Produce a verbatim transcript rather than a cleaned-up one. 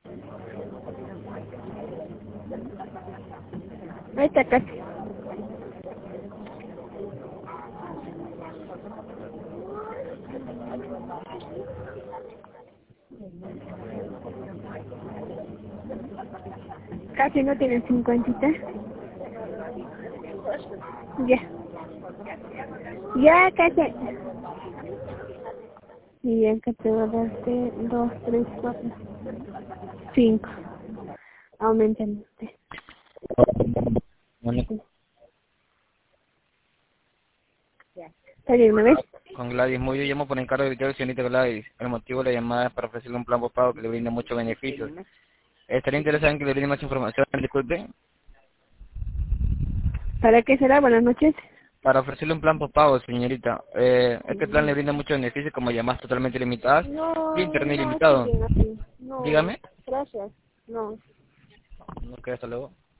Ahí está casi. Casi no tienen cincuenta. Ya. Ya casi. Y acá te voy a darte dos, tres, cuatro, cinco. Aumenten usted. Bueno, ¿Está bien, una vez? con Gladys Muy, yo llamo por encargo de Victoria señorita Gladys. El motivo de la llamada es para ofrecerle un plan postpago que le brinda muchos beneficios. ¿Estaría interesado en que le brinde más información? Disculpe. ¿Para qué será? Buenas noches. Para ofrecerle un plan postpago, señorita. Eh, este plan le brinda muchos beneficios como llamadas totalmente limitadas No, y internet no, estoy ilimitado. bien así. No, Dígame. gracias. No. Ok, hasta luego.